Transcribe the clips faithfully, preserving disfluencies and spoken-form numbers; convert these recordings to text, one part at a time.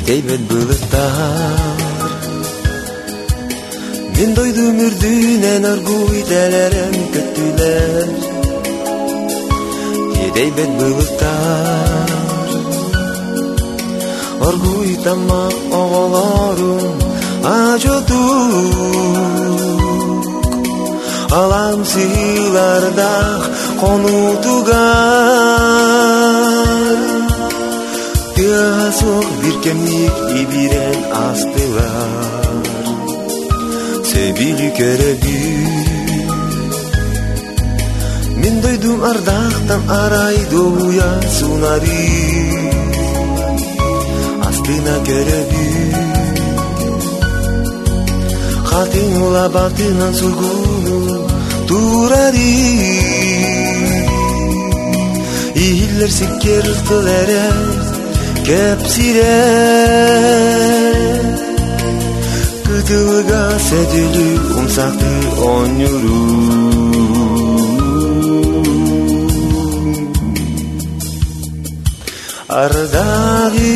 Едейбет bulutlar Мен дойдум үрдүнен аргуй делерен көттүлер Едейбет bulutlar Аргуй тамма оголорум ажотук Алам сыйлардах конутугар Тыасок биркемник ибирен астылар Себили кереби Мен дойдум ардактан арайды уя сунари Астына кереби Хатынла батынан сургуну турари Ииллер сиккер тылере кепсире Кытылыга седилү умсакты онюру Ардагы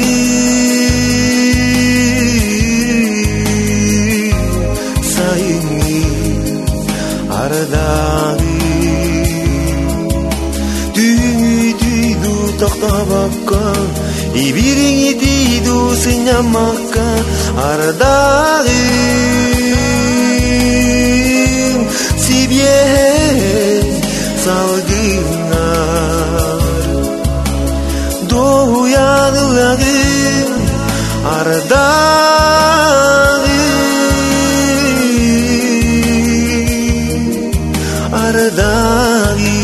сайыны Ардагы Түңү түйду токтабакка Ибириңи тийду сыйнамакка Ардагым Сибье салгыңар Доуянылagым Ардагым Ардагым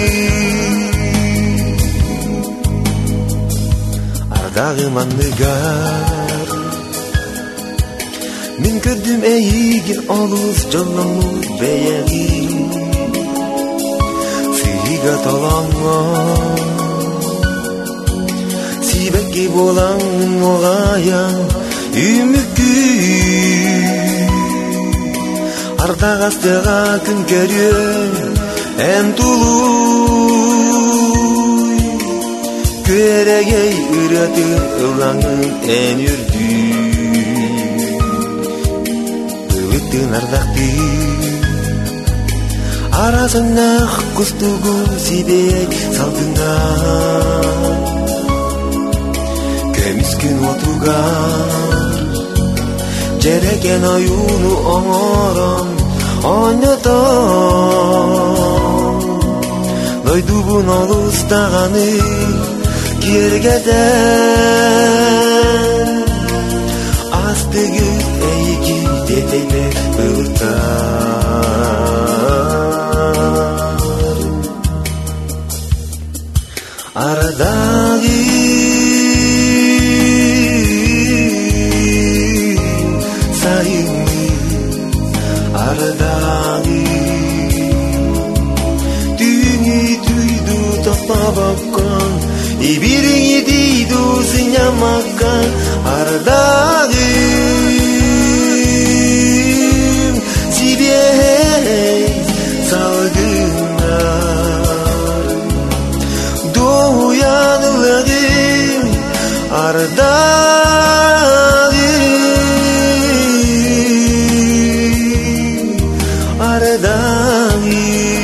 Ардагым андыгар Мен көрдүм эйигин олус жоллону беяги Сыйга талаңа Сибекки болаң огая үмүккү Ардак астыга күн көрү эм тулуй Көрегей ыраты ылаңын эн үрдү Ылыттын ардакты Арасыңнах кустугу сибек салдыңа Көмүскүн отугар Жерекен аюну оңорон ойнотон Дойдубун олустаганы киргеден Астыгы эйги детейлер булуттар Ардагы сайыны Ардагы Түңү түйду токтабакка Ибириңи тийду сыйнамакка Ардагым Сибье салгыңар Доуянылagым Ардагым Ардагым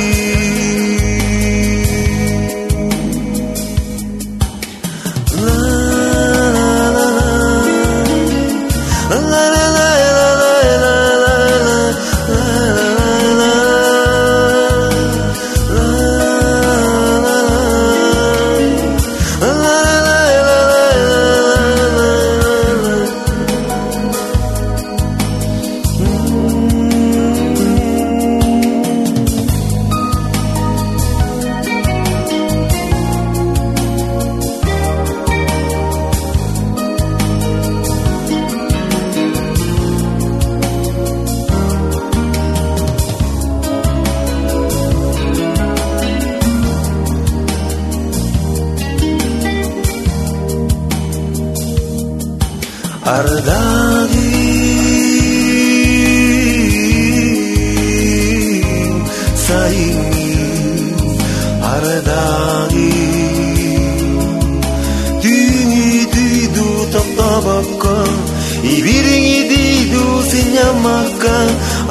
Ардагым сайыны Ардагым Түңү түйду токтабакка maka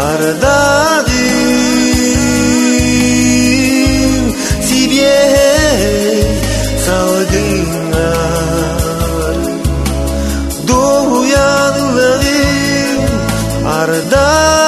aradadim si bien sao dengar doyanlarım arada